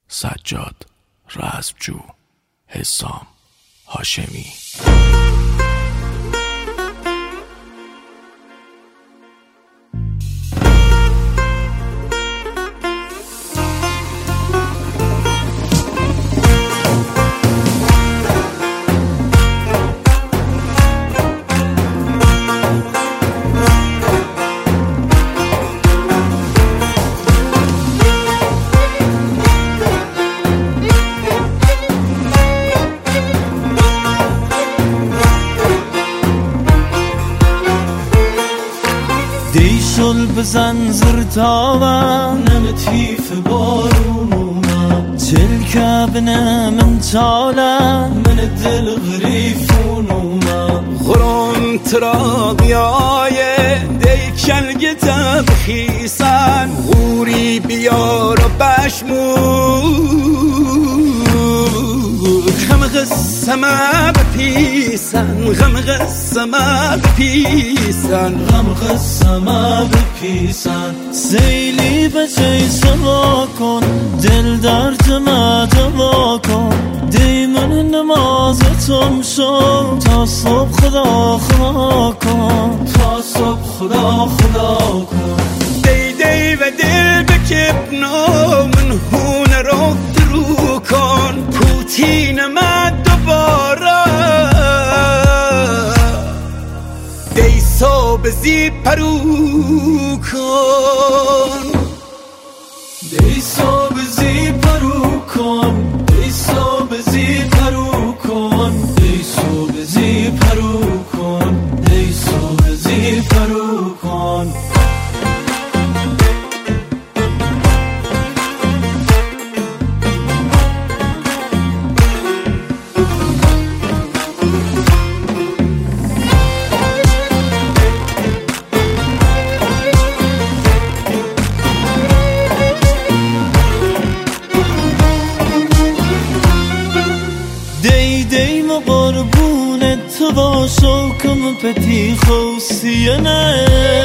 سجاد رزمجو، حسام هاشمی. دیشل بزن زرتاوه نمتیف بارونوما تلك بنا من تالا من الدل غريفونوما خرون تراغياي ديكشل جتب خيسان غوري بيار بشمو غمغ السما ببيسان غمغ السما ببيسان غمغ السما ببيسان سيلي بجي سوا کن دل درد ما دوا کن دیمن نمازتم شو تا صبح خدا خدا کن تا صبح خدا خدا کن دی دی و دل بکبنو من هون رو درو کن پوتین ما دوباره دی صبح زی پرو کن دی صبح زی پرو کن دی صبح زی پرو کن دی صبح زی پرو کن دی صبح زی پرو کن دیدیم قربون تو با شوکم پتی خوصیانه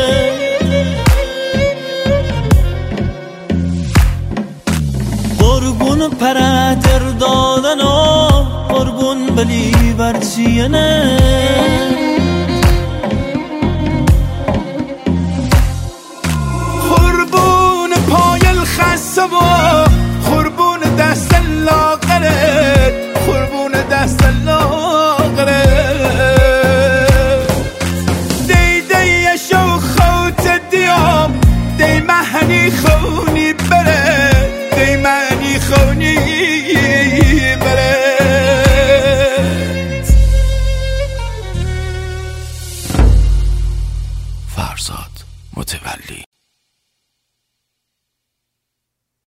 قربون پرادر دادن و قربون بلی برچیانه قربون پای الخصه و قربون دست لاغرت قربون دست لاغرت دی دی شو خوت دیام دی مهنی خونی بره دی مهنی خونی بره فرزاد متولی.